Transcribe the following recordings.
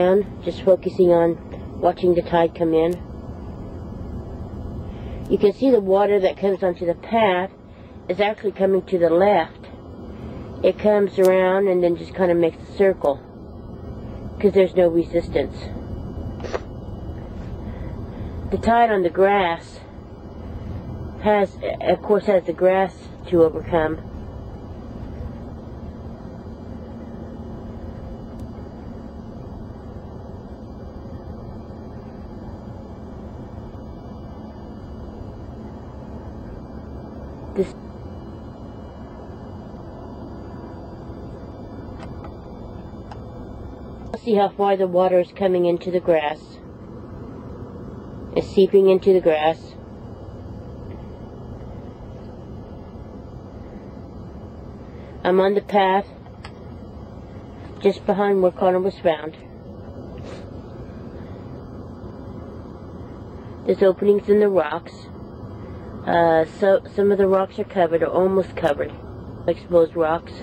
Just focusing on watching the tide come in. You can see the water that comes onto the path is actually coming to the left. It comes around and then just kind of makes a circle because there's no resistance. The tide on the grass has the grass to overcome. See how far the water is coming into the grass. It's seeping into the grass. I'm on the path just behind where Connor was found. There's openings in the rocks. So some of the rocks are covered, or almost covered, exposed rocks.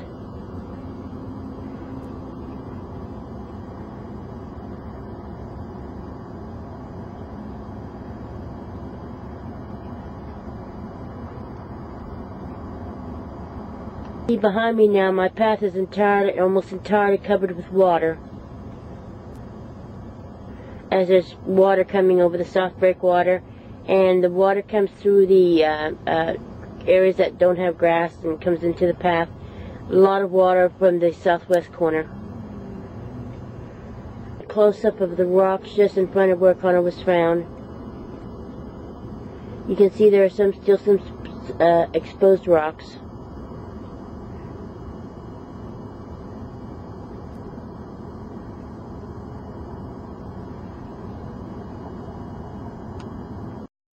Behind me now, my path is almost entirely covered with water. As there's water coming over the soft breakwater, and the water comes through the areas that don't have grass and comes into the path. A lot of water from the southwest corner. A close-up of the rocks just in front of where Connor was found. You can see there are still some exposed rocks.